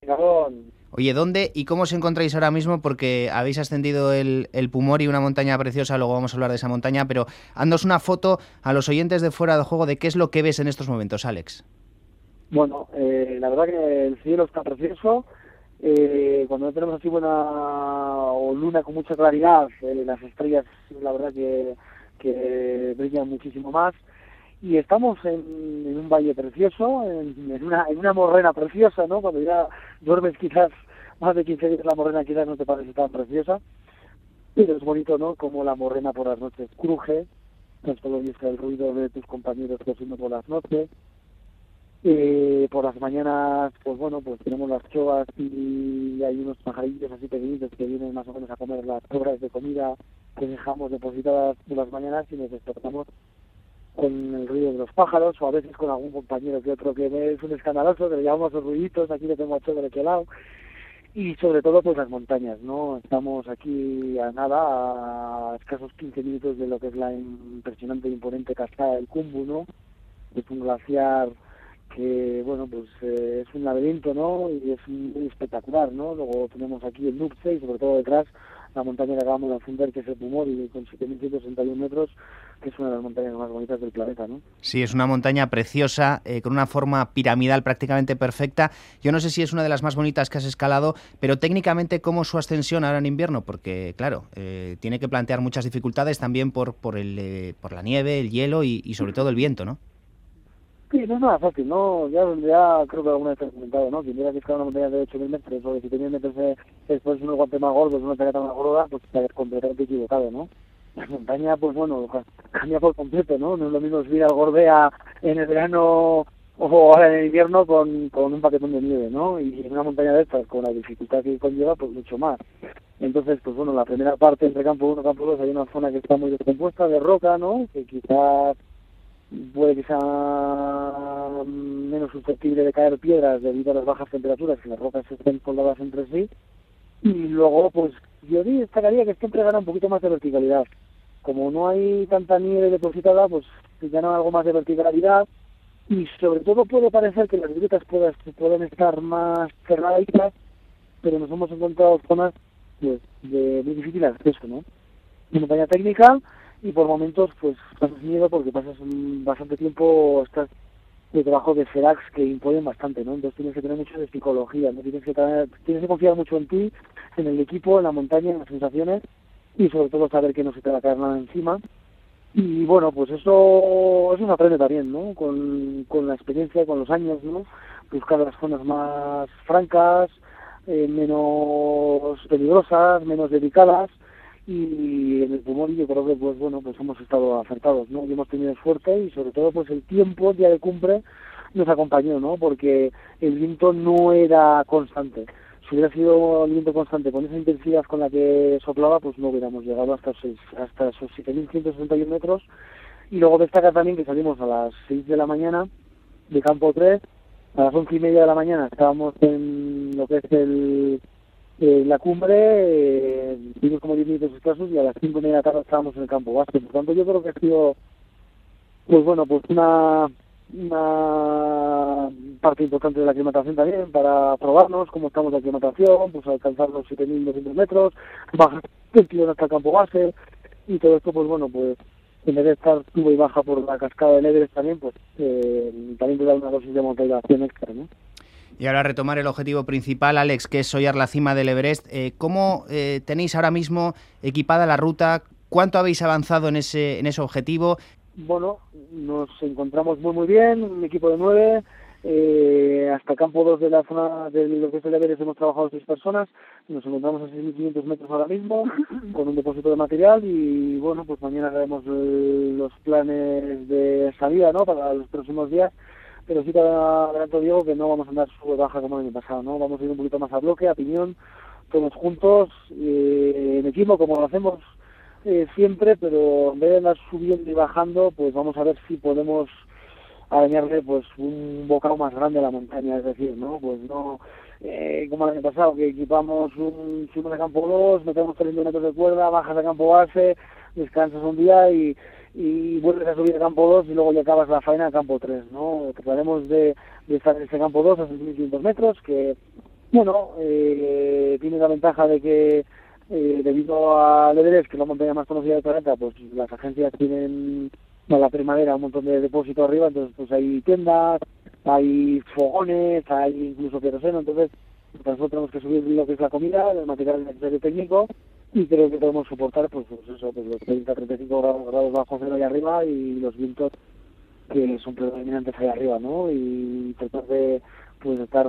Gabón. Oye, ¿dónde y cómo os encontráis ahora mismo? Porque habéis ascendido el Pumori, una montaña preciosa, luego vamos a hablar de esa montaña, pero haznos una foto a los oyentes de Fuera de Juego de qué es lo que ves en estos momentos, Alex. Bueno, la verdad que el cielo está precioso. Cuando no tenemos así buena o luna con mucha claridad, las estrellas, la verdad que brillan muchísimo más. Y estamos en un valle precioso, en una morrena preciosa, ¿no? Cuando ya duermes quizás más de 15 días en la morrena, quizás no te parece tan preciosa. Pero es bonito, ¿no? Como la morrena por las noches cruje, tan solo oyes el ruido de tus compañeros cosiendo por las noches. Por las mañanas, pues bueno, pues tenemos las chovas y hay unos pajarillos así pequeñitos que vienen más o menos a comer las sobras de comida que dejamos depositadas por las mañanas y nos despertamos con el ruido de los pájaros o a veces con algún compañero que otro que es un escandaloso, que le llamamos los ruiditos, aquí le tengo a Chévere que lado. Y sobre todo pues las montañas, ¿no? Estamos aquí a nada, a escasos 15 minutos de lo que es la impresionante e imponente cascada del Khumbu, ¿no? Es un glaciar que, bueno, pues es un laberinto, ¿no? Y es muy espectacular, ¿no? Luego tenemos aquí el Nupse y sobre todo detrás la montaña que acabamos de ascender, que es el Pumori, con 7.161 metros, que es una de las montañas más bonitas del planeta, ¿no? Sí, es una montaña preciosa, con una forma piramidal prácticamente perfecta. Yo no sé si es una de las más bonitas que has escalado, pero técnicamente, ¿cómo es su ascensión ahora en invierno? Porque, claro, tiene que plantear muchas dificultades también por la nieve, el hielo y sobre todo el viento, ¿no? Sí, no es nada fácil, ¿no? Ya creo que alguna vez te he comentado, ¿no? Quien diga que escala una montaña de 8.000 metros o de 7.000 metros después unos guantes más gordos, una chaqueta más gorda, pues está completamente equivocado, ¿no? La montaña, pues bueno, cambia por completo, ¿no? No es lo mismo subir al Gorbea en el verano o ahora en el invierno con un paquetón de nieve, ¿no? Y en una montaña de estas, con la dificultad que conlleva, pues mucho más. Entonces, pues bueno, la primera parte entre campo 1 y campo 2 hay una zona que está muy descompuesta de roca, ¿no? Que quizás puede que sea menos susceptible de caer piedras debido a las bajas temperaturas, que las rocas estén soldadas entre sí. Y luego, pues yo destacaría que siempre gana un poquito más de verticalidad. Como no hay tanta nieve depositada, pues gana algo más de verticalidad y sobre todo puede parecer que las grietas pueden estar más cerraditas, pero nos hemos encontrado zonas pues de muy difícil acceso, ¿no? Una montaña técnica y por momentos pues pasas miedo porque pasas bastante tiempo, estás de trabajo de Ferax que imponen bastante, ¿no? Entonces tienes que tener mucho de psicología, ¿no? Tienes que confiar mucho en ti, en el equipo, en la montaña, en las sensaciones y sobre todo saber que no se te va a caer nada encima. Y bueno, pues eso se aprende también, ¿no? Con la experiencia, con los años, ¿no? Buscar las zonas más francas, menos peligrosas, menos dedicadas y en el pulmón yo creo que pues bueno pues hemos estado acertados, ¿no? Y hemos tenido suerte y sobre todo pues el tiempo el día de cumbre nos acompañó, ¿no? Porque el viento no era constante. Si hubiera sido el viento constante con esa intensidad con la que soplaba, pues no hubiéramos llegado hasta esos 7.161 metros. Y luego destaca también que salimos a las 6 de la mañana de campo 3, a las 11:30 de la mañana estábamos en lo que es la cumbre, tuvimos como 10 minutos escasos y a las 5:30 de la tarde estábamos en el campo base. Por tanto, yo creo que ha sido, pues bueno, pues una parte importante de la aclimatación también para probarnos cómo estamos de aclimatación, pues alcanzar los 7.200 metros, bajar el tirón hasta el campo base y todo esto, pues bueno, pues en vez de estar sube y baja por la cascada del Everest también, pues también te da una dosis de motivación extra, ¿no? Y ahora retomar el objetivo principal, Alex, que es hollar la cima del Everest. ¿Cómo tenéis ahora mismo equipada la ruta? ¿Cuánto habéis avanzado en ese objetivo? Bueno, nos encontramos muy bien, un equipo de 9, hasta campo 2 de la zona de lo que es el Everest hemos trabajado 6 personas, nos encontramos a 6.500 metros ahora mismo, con un depósito de material y bueno, pues mañana haremos los planes de salida, ¿no?, para los próximos días, pero sí te adelanto, Diego, que no vamos a andar sube baja como el año pasado, ¿no? Vamos a ir un poquito más a bloque, a piñón, todos juntos, en equipo, como lo hacemos siempre, pero en vez de andar subiendo y bajando, pues vamos a ver si podemos añadirle pues un bocado más grande a la montaña, es decir, ¿no? Pues no como el año pasado, que equipamos subimos a campo 2, metemos 300 metros de cuerda, bajas a campo base, descansas un día y vuelves a subir a campo 2 y luego ya acabas la faena a campo 3, ¿no? Trataremos de estar en ese campo 2 a 6.500 metros, que Bueno, tiene la ventaja de que debido al Everest, que es la montaña más conocida del planeta, pues las agencias tienen en la primavera un montón de depósitos arriba, entonces pues hay tiendas, hay fogones, hay incluso queroseno, entonces nosotros tenemos que subir lo que es la comida, el material necesario técnico, y creo que podemos soportar pues eso, pues los 30-35 grados bajo cero ahí arriba y los vientos que son predominantes ahí arriba, ¿no? Y tratar de pues estar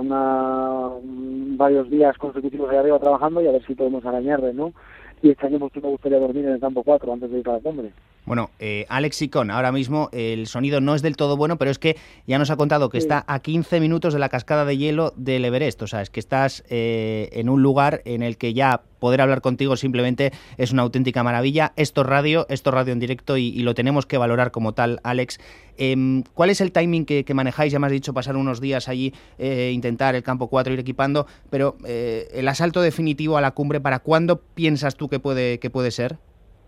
varios días consecutivos ahí arriba trabajando y a ver si podemos arañarle, ¿no? Y este año pues me gustaría dormir en el campo 4 antes de ir a la cumbre. Bueno, Alex Sicón, ahora mismo el sonido no es del todo bueno, pero es que ya nos ha contado que está a 15 minutos de la cascada de hielo del Everest. O sea, es que estás en un lugar en el que ya poder hablar contigo simplemente es una auténtica maravilla. Esto es radio en directo y lo tenemos que valorar como tal, Alex. ¿Cuál es el timing que manejáis? Ya me has dicho pasar unos días allí, intentar el campo 4, ir equipando, pero el asalto definitivo a la cumbre, ¿para cuándo piensas tú que puede ser?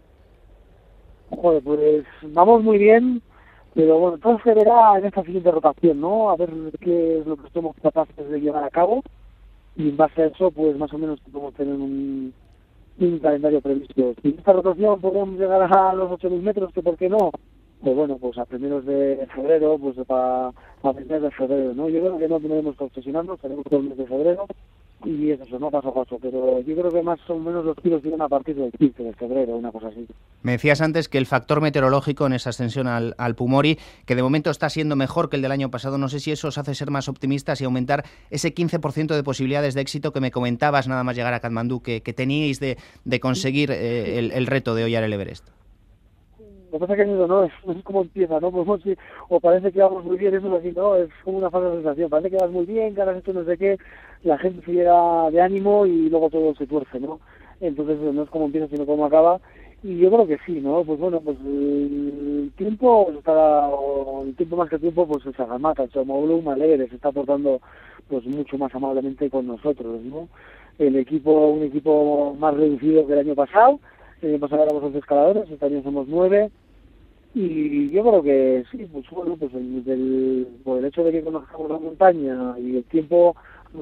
Joder, pues vamos muy bien, pero bueno, todo se verá en esta siguiente rotación, ¿no? A ver qué es lo que somos capaces de llevar a cabo y en base a eso, pues más o menos podemos tener un calendario previsto. Si en esta rotación podemos llegar a los 8.000 metros, que por qué no, pues bueno, pues a primeros de febrero, pues a finales de febrero, ¿no? Yo creo que no tenemos que obsesionarnos, tenemos todo el mes de febrero y es eso, no paso a paso, pero yo creo que más o menos los tiros vienen a partir del 15 de febrero, una cosa así. Me decías antes que el factor meteorológico en esa ascensión al Pumori, que de momento está siendo mejor que el del año pasado, no sé si eso os hace ser más optimistas y aumentar ese 15% de posibilidades de éxito que me comentabas nada más llegar a Katmandú, que teníais de conseguir el reto de hollar el Everest. Lo que pasa es que no es como empieza, ¿no? Pues, sí, o parece que vamos muy bien, eso es así, ¿no? Es como una falsa sensación, parece que vas muy bien, que ahora has hecho no sé qué, la gente se llega de ánimo y luego todo se tuerce, ¿no? Entonces no es como empieza, sino como acaba, y yo creo que sí, ¿no? Pues bueno, pues el tiempo, el tiempo más que el tiempo, pues se agamata, el Chomoglu Alegre se está portando pues mucho más amablemente con nosotros, ¿no? Un equipo más reducido que el año pasado. El año pasado éramos 11 escaladores, este año somos 9, y yo creo que sí, pues bueno, pues por el hecho de que conozcamos la montaña y el tiempo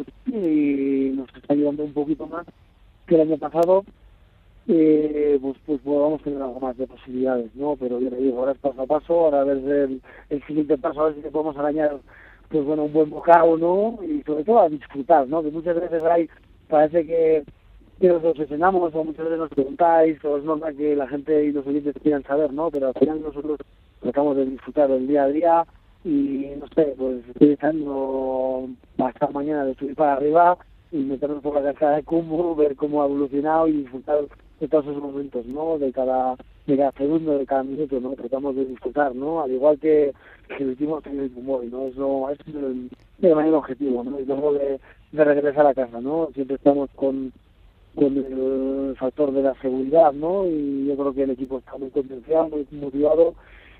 y nos está ayudando un poquito más que el año pasado, pues vamos a tener algo más de posibilidades, ¿no? Pero yo le digo, ahora es paso a paso, ahora a ver el siguiente paso, a ver si podemos arañar, pues bueno, un buen bocado, ¿no? Y sobre todo a disfrutar, ¿no? Que muchas veces parece que nos obsesionamos o muchas veces nos preguntáis o es normal que la gente y los oyentes quieran saber, ¿no? Pero al final nosotros tratamos de disfrutar del día a día y no sé, pues estoy deseando hasta mañana de subir para arriba y meternos por la cascada de Kumbu, ver cómo ha evolucionado y disfrutar de todos esos momentos, ¿no? De cada segundo, de cada minuto, ¿no? Tratamos de disfrutar, ¿no? Al igual que lo hicimos en el Pumori, ¿no? Eso es el mayor objetivo, ¿no? Y luego de regresar a casa, ¿no? Siempre estamos con el factor de la seguridad, ¿no? Y yo creo que el equipo está muy concienciado, muy motivado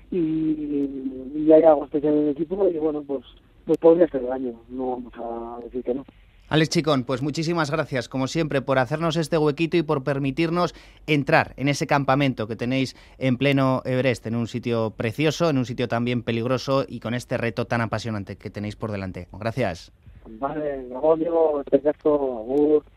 y hay algo especial en el equipo y bueno, pues podría ser el año, no vamos a decir que no. Alex Chicón, pues muchísimas gracias, como siempre, por hacernos este huequito y por permitirnos entrar en ese campamento que tenéis en pleno Everest, en un sitio precioso, en un sitio también peligroso y con este reto tan apasionante que tenéis por delante. Gracias. Vale, luego Diego, te agur.